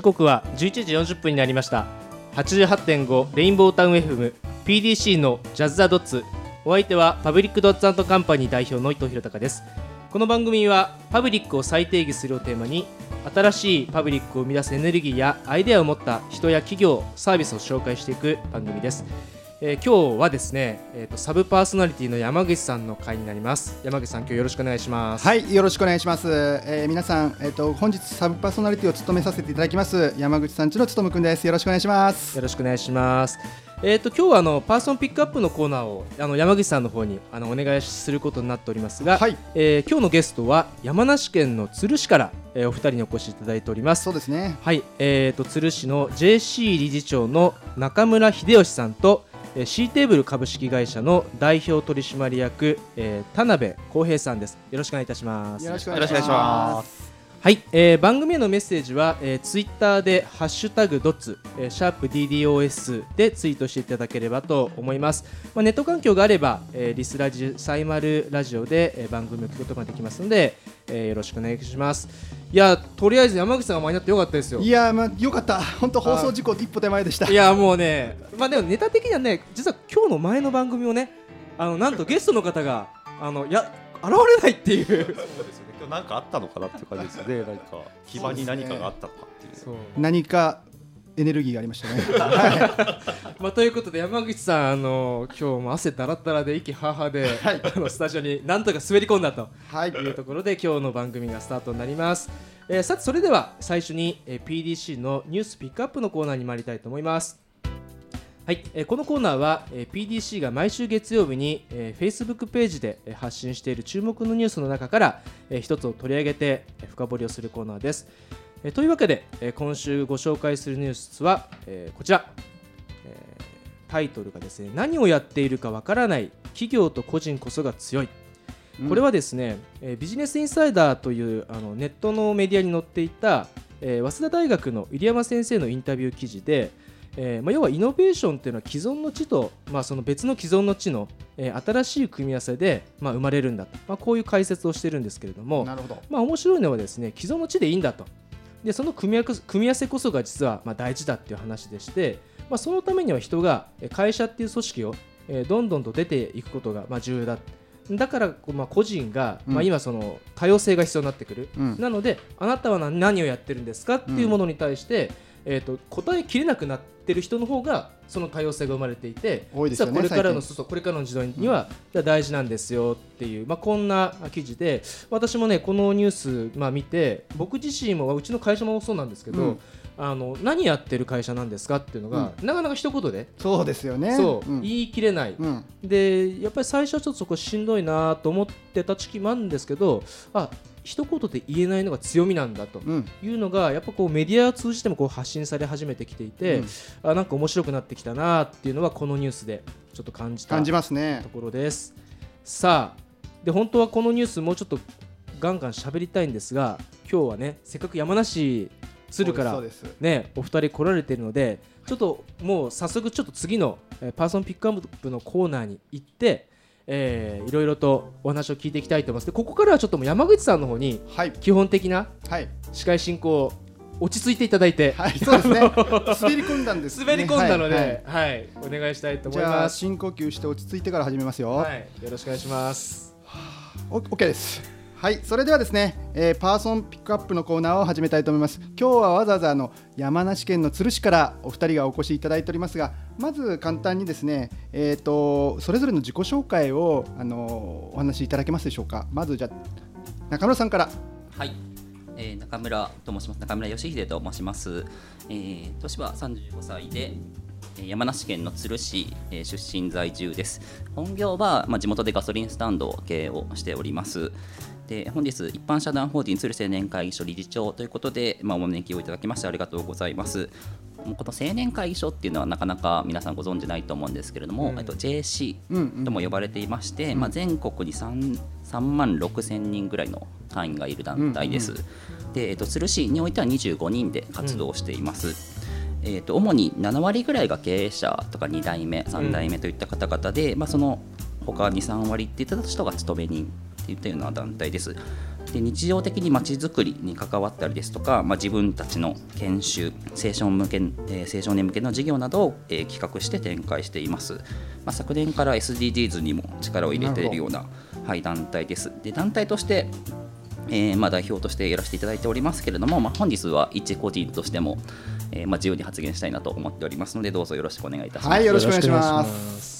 刻は11時40分になりました。 88.5 レインボータウン FM PDC のジャズ・ザ・ドッツ、お相手はパブリックドッツ&カンパニー代表の伊藤博隆です。この番組はパブリックを再定義するをテーマに、新しいパブリックを生み出すエネルギーやアイデアを持った人や企業、サービスを紹介していく番組です。今日はですね、サブパーソナリティの山口さんの回になります。山口さん、今日よろしくお願いします。 はい、よろしくお願いします。皆さん、本日サブパーソナリティを務めさせていただきます山口さんちのつとむくんです。よろしくお願いします。 よろしくお願いします。今日はパーソンピックアップのコーナーを山口さんの方にお願いすることになっておりますが、はい、今日のゲストは山梨県の都留市から、お二人にお越しいただいております。 そうですね。 はい、都留市の JC 理事長の中村秀義さんとシーテーブル株式会社の代表取締役、田辺康平さんです。よろしくお願いいたします。 よろしくお願いします。 はい、番組へのメッセージは、ツイッターでハッシュタグドッツ、シャープ DDOS でツイートしていただければと思います。ネット環境があれば、リスラジサイマルラジオで、番組を聞くことができますので、よろしくお願いします。いや、とりあえず山口さんが前になってよかったですよ。 いや、よかった。本当放送事故一歩手前でした。 いや、もうね、でもネタ的にはね、実は今日の前の番組をね、なんとゲストの方が現れないっていう。そうですよね。 今日何かあったのかなっていう感じですよね。なんか基盤に何かがあったのかっていう。 そう、何かエネルギーがありましたね。はい、 ということで山口さん、今日も汗だらだらで息ははで、はい、スタジオになんとか滑り込んだというところで、今日の番組がスタートになります。さて、それでは最初に、PDC のニュースピックアップのコーナーに参りたいと思います。はい、このコーナーは、PDC が毎週月曜日に、Facebook ページで発信している注目のニュースの中から、一つを取り上げて、深掘りをするコーナーです。というわけで、今週ご紹介するニュースは、こちら、タイトルがですね、何をやっているかわからない企業と個人こそが強い。これはですね、ビジネスインサイダーというネットのメディアに載っていた、早稲田大学の入山先生のインタビュー記事で、要はイノベーションというのは既存の知と、その別の既存の知の、新しい組み合わせで、生まれるんだと、こういう解説をしているんですけれども、 なるほど。 面白いのはですね、既存の知でいいんだと。でその組み合わせこそが実は大事だっていう話でして、そのためには人が会社っていう組織をどんどんと出ていくことが重要だ。だから個人が今その多様性が必要になってくる、なのであなたは何をやってるんですかっていうものに対して答えきれなくなってる人の方がその多様性が生まれていて、 多いですよね。 これからの時代には大事なんですよっていう、こんな記事で、私もねこのニュース見て、僕自身もうちの会社もそうなんですけど、何やってる会社なんですかっていうのが、なかなか一言でそうですよね。 言い切れない、でやっぱり最初はちょっとそこしんどいなと思ってた時期もあるんですけど、一言で言えないのが強みなんだというのが、やっぱメディアを通じても発信され始めてきていて、なんか面白くなってきたなっていうのはこのニュースでちょっと感じますね。 ところです。さあ、で本当はこのニュースもうちょっとガンガン喋りたいんですが、今日はねせっかく山梨鶴からねお二人来られているので、ちょっともう早速ちょっと次のパーソンピックアップのコーナーに行って、いろいろとお話を聞いていきたいと思います。でここからはちょっともう山口さんの方に基本的な司会進行を落ち着いていただいて、 そうですね。滑り込んだんですね。 滑り込んだので、お願いしたいと思います。 じゃあ深呼吸して落ち着いてから始めますよ。 よろしくお願いします。 OK です。はい、それではですね、パーソンピックアップのコーナーを始めたいと思います。今日はわざわざ山梨県の都留市からお二人がお越しいただいておりますが、まず簡単にですね、それぞれの自己紹介をお話しいただけますでしょうか。まずじゃあ中村さんから。 はい、中村と申します。中村義秀と申します。年は35歳で山梨県の都留市出身在住です。本業は地元でガソリンスタンドを経営をしております。で本日一般社団法人都留青年会議所理事長ということで、お招きをいただきましてありがとうございます。この青年会議所っていうのはなかなか皆さんご存じないと思うんですけれども、JC とも呼ばれていまして、全国に3万6千人ぐらいの会員がいる団体です。で都留市においては25人で活動しています。主に7割ぐらいが経営者とか2代目3代目といった方々で、その他 2,3 割っていった人が勤め人っていったような団体です。 で日常的にまちづくりに関わったりですとか、自分たちの研修、青少年向けの事業などを、企画して展開しています。昨年から SDGs にも力を入れているような、団体です。で団体として、代表としてやらせていただいておりますけれども、本日は一個人としても、自由に発言したいなと思っておりますので、どうぞよろしくお願いいたします。 はい、よろしくお願いします。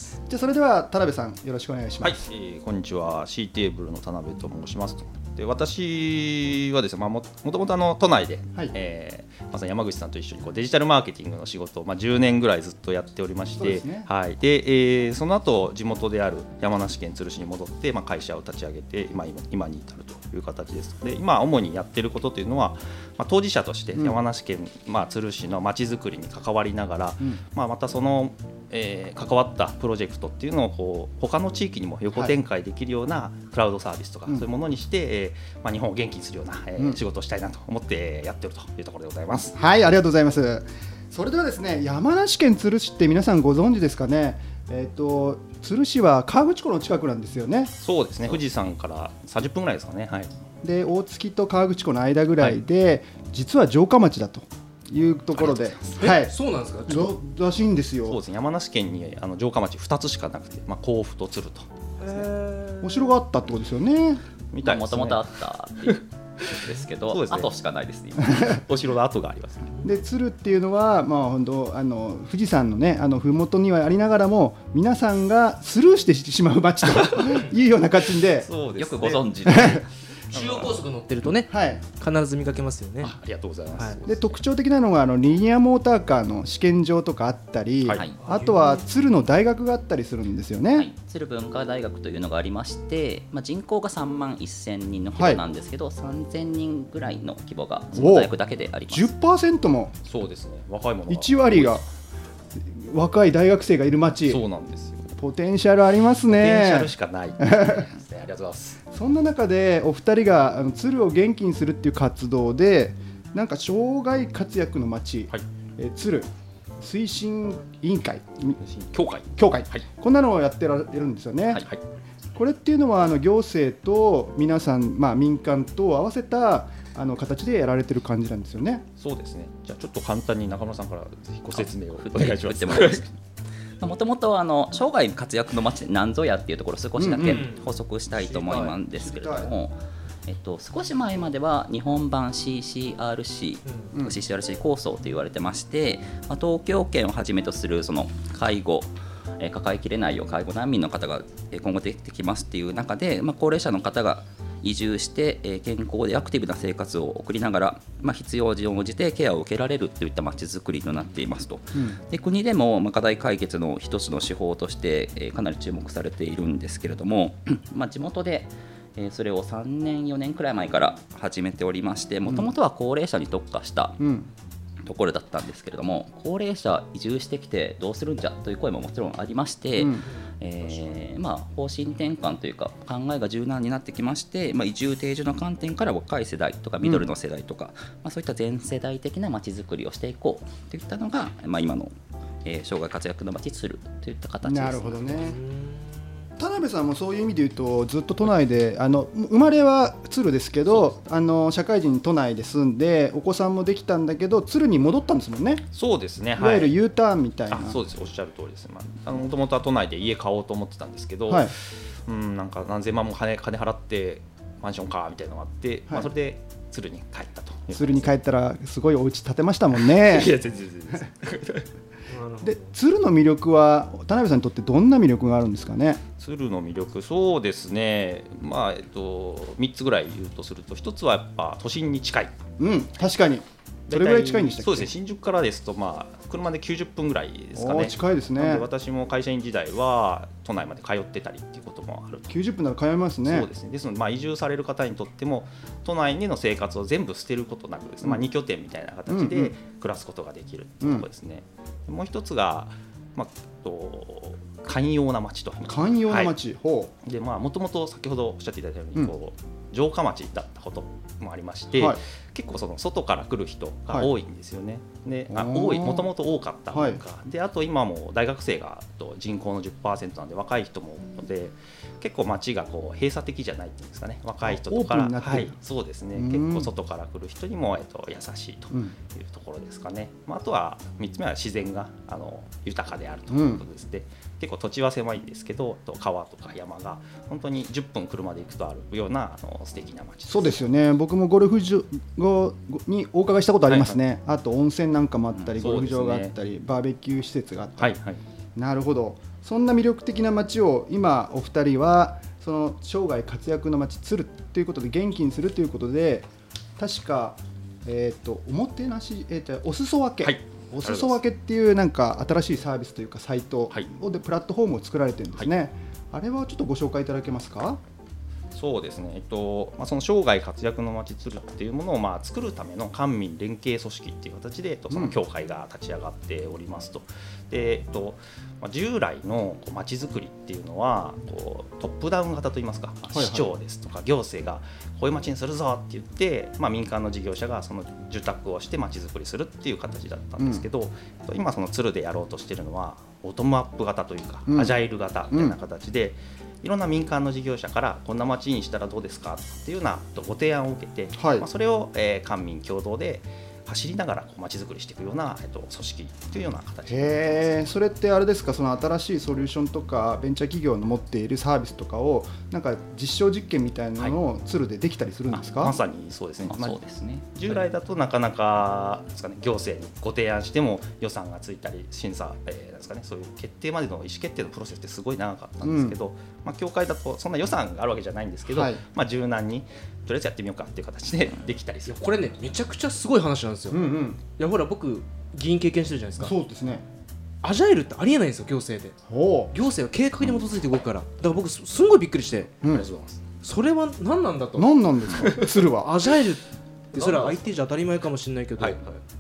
じゃあそれでは田辺さんよろしくお願いします。 はい、こんにちは。 C テーブルの田辺と申しますと。で私はですね、もともと都内で、まさに山口さんと一緒にデジタルマーケティングの仕事を、10年ぐらいずっとやっておりまして、でその後地元である山梨県都留市に戻って、会社を立ち上げて今に至るという形です。で今主にやっていることというのは、当事者として山梨県、都留市のまちづくりに関わりながら、またその関わったプロジェクトっていうのを他の地域にも横展開できるようなクラウドサービスとか、そういうものにして、日本を元気にするような、仕事をしたいなと思ってやっているというところでございます。 はい、ありがとうございます。それではですね、山梨県都留市って皆さんご存知ですかね。都留市は河口湖の近くなんですよね。 そうですね、富士山から30分ぐらいですかね。 で大月と河口湖の間ぐらいで、実は城下町だというところで、 そうなんですか。 らしいんですよ。 そうですね、山梨県に城下町2つしかなくて、甲府と鶴と、 お城があったってことですよね。 みたいですね。 もともとあったっていうですけど、後しかないですね。 お城の跡がありますね。 で鶴っていうのは、本当富士山のね、麓にはありながらも皆さんがスルーしてしまう街というような形で、 よくご存知で中央高速乗ってるとね、必ず見かけますよね。 ありがとうございます。 で特徴的なのがリニアモーターカーの試験場とかあったり、あとは鶴の大学があったりするんですよね。 鶴文化大学というのがありまして、人口が3万1000人の規模なんですけど、3000人ぐらいの規模がその大学だけであります。 10% も。 そうですね、若い者が 1割が若い大学生がいる町。 そうなんですよ。 ポテンシャルありますね。 ポテンシャルしかないありがとうございます。 そんな中でお二人が鶴を元気にするっていう活動で、なんか生涯活躍の街、鶴推進委員会協会、こんなのをやってられるんですよね。これっていうのは行政と皆さん、民間と合わせた形でやられてる感じなんですよね。 そうですね。じゃあちょっと簡単に中村さんからぜひご説明をお願いします。 もともと生涯活躍の街なんぞやっていうところを少しだけ補足したいと思うんですけれども、少し前までは日本版 CCRC 構想と言われてまして、東京圏をはじめとするその介護、抱えきれないよ介護難民の方が今後出てきますっていう中で、高齢者の方が移住して健康でアクティブな生活を送りながら、必要に応じてケアを受けられるといったまちづくりとなっていますと。で国でも課題解決の一つの手法としてかなり注目されているんですけれども、地元でそれを3年4年くらい前から始めておりまして、もともとは高齢者に特化したところだったんですけれども、高齢者移住してきてどうするんじゃという声ももちろんありまして、方針転換というか考えが柔軟になってきまして、移住定住の観点から若い世代とかミドルの世代とか、そういった全世代的なまちづくりをしていこうといったのが、今の、生涯活躍のまち鶴といった形です。 なるほどね。田辺さんもそういう意味で言うとずっと都内で生まれは鶴ですけど、社会人都内で住んでお子さんもできたんだけど鶴に戻ったんですもんね。 そうですね、 いわゆる U ターンみたいな。 そうです、おっしゃる通りです。もともとは都内で家買おうと思ってたんですけど、なんか何千万も金払ってマンションかみたいなのがあって、それで鶴に帰ったと。 鶴に帰ったらすごいお家建てましたもんね。 いや全然で鶴の魅力は田辺さんにとってどんな魅力があるんですかね。 鶴の魅力、そうですね、3つぐらい言うとすると、1つはやっぱ都心に近い。 確かに。どれぐらい近いんでしたっけ。 そうですね、新宿からですと車で90分ぐらいですかね。 近いですね。 なので私も会社員時代は都内まで通ってたりっていうこともある。 90分なら通えますね。 そうですね。ですので移住される方にとっても都内での生活を全部捨てることなくですね、2拠点みたいな形で暮らすことができるっていうところですね。もう一つが寛容な町と。 寛容な町、 でもともと先ほどおっしゃっていただいたように城下町だったこともありまして、結構その外から来る人が多いんですよね。でもともと多かったというか、であと今も大学生が人口の 10% なんで若い人も多いので、 結構街がこう閉鎖的じゃないっていうんですかね、若い人とか、はい、そうですね、結構外から来る人にも、優しいというところですかね。あとは3つ目は自然が豊かであるということですね。結構土地は狭いんですけど、川とか山が本当に10分車で行くとあるような素敵な街です。 そうですよね。僕もゴルフ場にお伺いしたことありますね。あと温泉なんかもあったり、ゴルフ場があったり、バーベキュー施設があったり、なるほど。そんな魅力的な街を今お二人はその生涯活躍の街鶴ということで元気にするということで、確かおもてなし、お裾分け、お裾分けっていうなんか新しいサービスというかサイトでプラットフォームを作られてるんですね。あれはちょっとご紹介いただけますか？ そうですね、その生涯活躍の街鶴っていうものを作るための官民連携組織っていう形でその協会が立ち上がっておりますと。で従来の街づくりっていうのはトップダウン型といいますか、市長ですとか行政がこういう街にするぞって言って、民間の事業者がその受託をして街づくりするっていう形だったんですけど、今その鶴でやろうとしているのはボトムアップ型というか、アジャイル型みたいな形で、いろんな民間の事業者からこんな街にしたらどうですかっていうようなご提案を受けて、それを官民共同で走りながら街づくりしていくような組織というような形で。それってあれですか、その新しいソリューションとかベンチャー企業の持っているサービスとかをなんか実証実験みたいなのを鶴でできたりするんですか？ まさにそうですね。 そうですね。 従来だとなかなかですかね、行政にご提案しても予算がついたり審査、ですかね、そういう決定までの意思決定のプロセスってすごい長かったんですけど、協会だとそんな予算があるわけじゃないんですけど、柔軟にとりあえずやってみようかっていう形でできたりする。 これね、めちゃくちゃすごい話なんですよ。いやほら僕議員経験してるじゃないですか。 そうですね。 アジャイルってありえないんですよ、行政で。行政は計画に基づいて動くから。だから僕すんごいびっくりして、ありがとうございます。それは何なんだと。 何なんですか鶴は。 アジャイルってそれは IT じゃ当たり前かもしれないけど、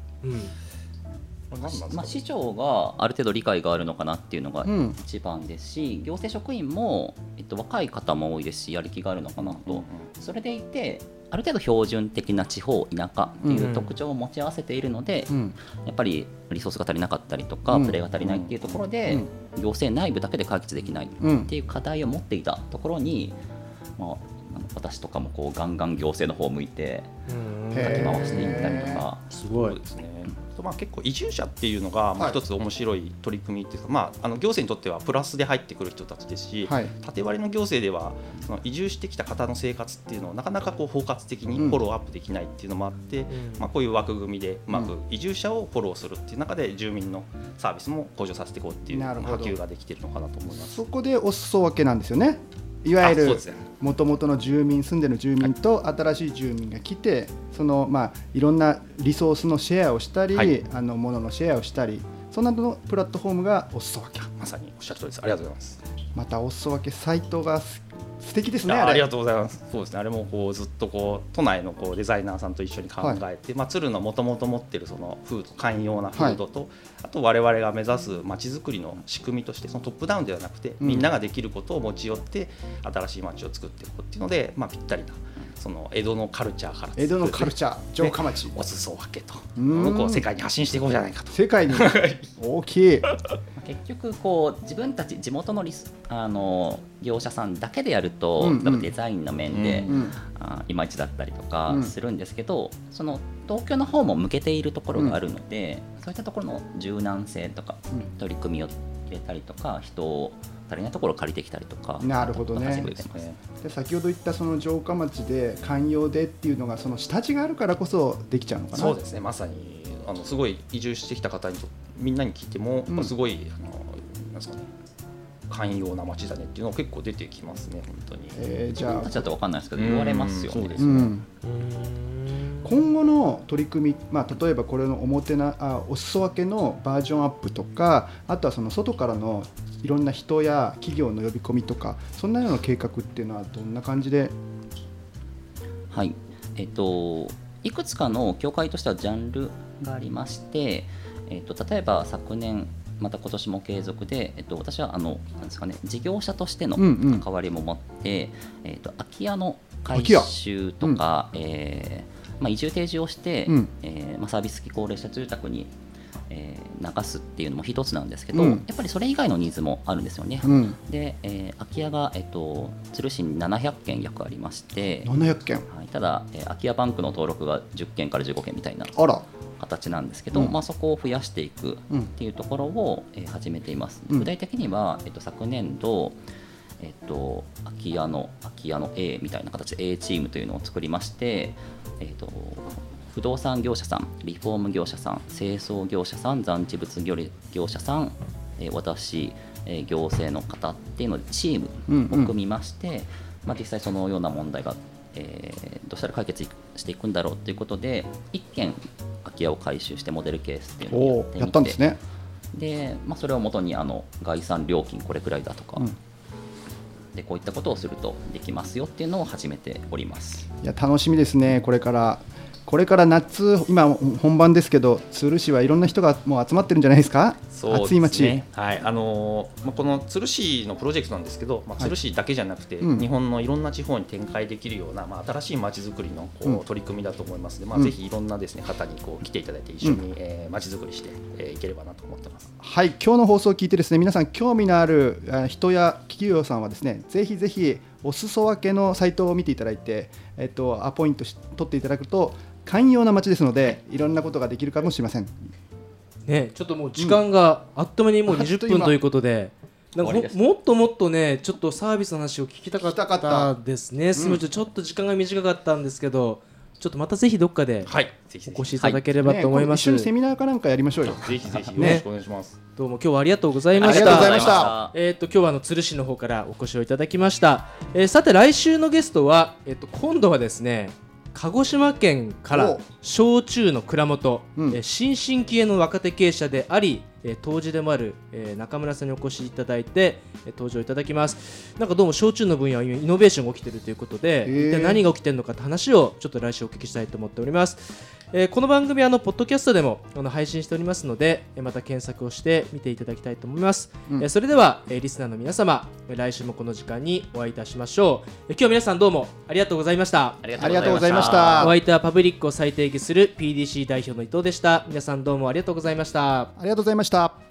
市長がある程度理解があるのかなっていうのが一番ですし、行政職員も、若い方も多いですしやる気があるのかなと、それでいてある程度標準的な地方田舎っていう特徴を持ち合わせているので、やっぱりリソースが足りなかったりとか、プレーが足りないっていうところで、行政内部だけで解決できないっていう課題を持っていたところに、私とかもこうガンガン行政の方を向いてかき回していったりとか。 すごいですね。結構移住者っていうのが一つ面白い取り組みっていうか、行政にとってはプラスで入ってくる人たちですし、縦割りの行政ではその移住してきた方の生活っていうのをなかなか包括的にフォローアップできないっていうのもあって、こういう枠組みでうまく移住者をフォローするっていう中で住民のサービスも向上させていこうっていう波及ができているのかなと思います。 そこでお裾分けなんですよね。いわゆるもともとの住民、住んでる住民と新しい住民が来て、そのいろんなリソースのシェアをしたり、物のシェアをしたり、そんなのプラットフォームがお裾分け。 まさにおっしゃる通りです。ありがとうございます。 またお裾分けサイトが素敵ですね。 ありがとうございます。そうですね。あれもずっと都内のデザイナーさんと一緒に考えて、鶴のもともと持っているそのフード、寛容なフードと、あと我々が目指す街づくりの仕組みとして、そのトップダウンではなくて、みんなができることを持ち寄って新しい街を作っていこうっていうので、ぴったりなその江戸のカルチャーから江戸のカルチャー、城下町、 お裾分けとを世界に発信していこうじゃないかと。 世界に大きい。 結局自分たち地元の業者さんだけでやると、デザインの面で、いまいちだったりとかするんですけど、その東京の方も向けているところがあるので、そういったところの柔軟性とか、取り組みを入れたりとか、人を足りないところを借りてきたりとか。 なるほどね。で先ほど言ったその城下町で寛容でっていうのがその下地があるからこそできちゃうのかな。 そうですね。まさにすごい移住してきた方にみんなに聞いても、すごいなんですかね、寛容な街だねっていうのが結構出てきますね、本当に。 じゃあ自分たちだと分かんないですけど言われますよね。 そうですね。 今後の取り組み、例えばこれのお裾分けのバージョンアップとか、あとはその外からのいろんな人や企業の呼び込みとか、そんなような計画っていうのはどんな感じで？ はい、いくつかの協会としてはジャンルがありまして、例えば昨年また今年も継続で、私はなんですかね、事業者としての関わりも持って、空き家の改修とか、移住提示をして、サービス付き高齢者住宅に流すっていうのも一つなんですけど、やっぱりそれ以外のニーズもあるんですよね。で、空き家が、鶴市に700件約ありまして、 700件、 はい、ただ、空き家バンクの登録が10件から15件みたいな形なんですけど、そこを増やしていくっていうところを、始めています。具体的には、昨年度空き家の A みたいな形で A チームというのを作りまして、不動産業者さん、リフォーム業者さん、清掃業者さん、残地物業者さん、私、行政の方っていうのでチームを組みまして、実際そのような問題が、どうしたら解決していくんだろうということで1件空き家を回収してモデルケースっていうのをやってみて、 やったんですね。 で、それをもとに概算料金これくらいだとか、でこういったことをするとできますよっていうのを始めております。 いや楽しみですね。これから夏、今本番ですけど、鶴市はいろんな人がもう集まってるんじゃないですか。 そうですね、 暑い街、 はい、この鶴市のプロジェクトなんですけど、鶴市だけじゃなくて、日本のいろんな地方に展開できるような、新しい街づくりの取り組みだと思いますので、ぜひいろんなですね方に来ていただいて一緒に街づくりしていければなと思ってます。 はい、今日の放送を聞いてですね、皆さん興味のある人や企業さんはですね、ぜひぜひお裾分けのサイトを見ていただいて、アポイント取っていただくと寛容な街ですので、いろんなことができるかもしれません。 ね、ちょっともう時間があっという間にもう20分ということで、なんかもっともっとね、ちょっとサービスの話を聞きたかったですね。すみません、ちょっと時間が短かったんですけど、ちょっとまたぜひどっかでお越しいただければと思います。 一緒にセミナーかなんかやりましょうよ。 ぜひぜひよろしくお願いします。 どうも今日はありがとうございました。 ありがとうございました。 今日は鶴市の方からお越しをいただきました。さて来週のゲストは今度はですね、鹿児島県から焼酎の蔵元、新進気鋭の若手経営者であり杜氏でもある中村さんにお越しいただいて登場いただきます。なんかどうも焼酎の分野はイノベーションが起きているということで、一体何が起きているのかって話をちょっと来週お聞きしたいと思っております。この番組はポッドキャストでも配信しておりますので、また検索をして見ていただきたいと思います。それではリスナーの皆様、来週もこの時間にお会いいたしましょう。今日は皆さんどうもありがとうございました。 ありがとうございました。 お相手はパブリックを再定義する PDC 代表の伊藤でした。皆さんどうもありがとうございました。 ありがとうございました。